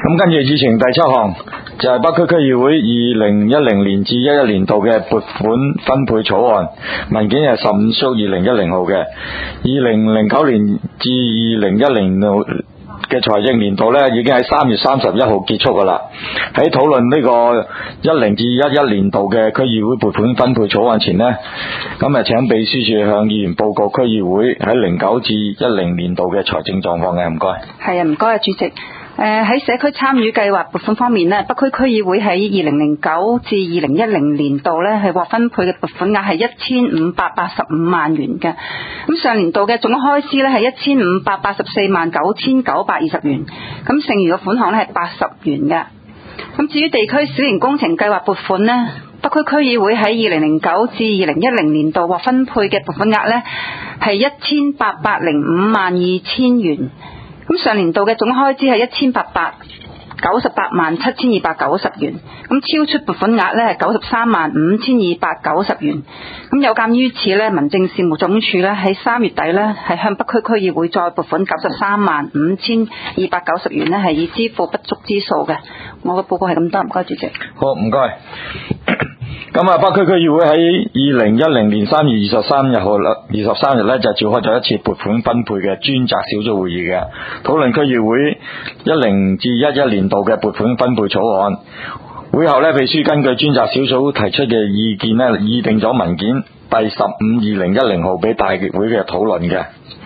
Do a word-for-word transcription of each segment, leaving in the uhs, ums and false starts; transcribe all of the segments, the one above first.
咁跟住議程第七項就係、是、北區區議會二零一零年至一一年度嘅撥款分配草案，文件係十五縮二零一零號嘅。二零零九年至二零一零度嘅財政年度呢，已經喺三月三十一號結束噶啦。喺討論呢個一零至一一年度嘅區議會撥款分配草案前呢，咁啊請秘書處向議員報告區議會喺零九至一零年度嘅財政狀況嘅，唔該。 係啊，唔該啊，主席。誒喺社區參與計劃撥款方面呢，北區區議會喺二零零九至二零一零年度呢係獲分配嘅撥款額係一千五百八十五萬元嘅。咁上年度嘅總開支呢係一千五百八十四萬九千九百二十元，咁剩餘嘅款項呢係八十元嘅。咁至於地區小型工程計劃撥款呢，北區區議會喺二零零九至二零一零年度獲分配嘅撥款額呢係一千八百零五萬二千元。咁上年度嘅總開支係一千八百九十八萬七千二百九十元，咁超出撥款額呢係九十三萬五千二百九十元。咁有鑑於此呢，民政事務總署呢喺三月底呢係向北區區議會再撥款九十三萬五千二百九十元呢係以支付不足之數嘅。我嘅報告係咁多，唔該主席。 好，唔該。咁啊，北區區議會喺二零一零年三月二十三日號啦，二十三日咧就召開咗一次撥款分配嘅專責小組會議嘅，討論區議會一零至一一年度嘅撥款分配草案。會後咧，秘書根據專責小組提出嘅意見咧，擬定咗文件第十五二零一零號俾大會嘅討論嘅。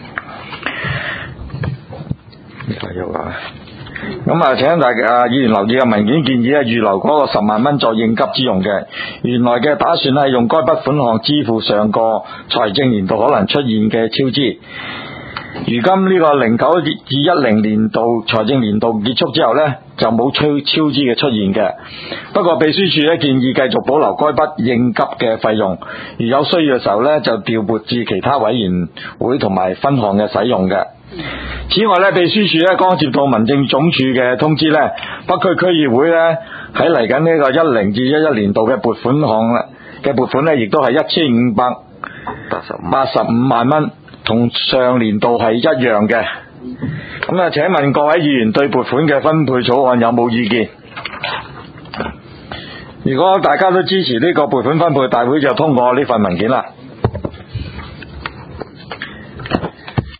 加油啊！咁啊，請大家議員留意嘅文件建議咧，預留嗰個十萬蚊作應急之用嘅。原來嘅打算係用該筆款項支付上個財政年度可能出現嘅超支。如今呢個零九至一零年度財政年度結束之後呢，就冇超超支嘅出現嘅。不過秘書處咧建議繼續保留該筆應急嘅費用，如有需要嘅時候呢，就調撥至其他委員會同埋分項嘅使用嘅。此外咧，秘書處咧剛接到民政總署嘅通知咧，北區區議會咧喺嚟緊呢個一零至一一年度嘅撥款項嘅撥款咧，亦都係一千五百八十五萬蚊，同上年度係一樣嘅。咁啊，請問各位議員對撥款嘅分配草案有冇意見？如果大家都支持呢個撥款分配，大會就通過呢份文件啦。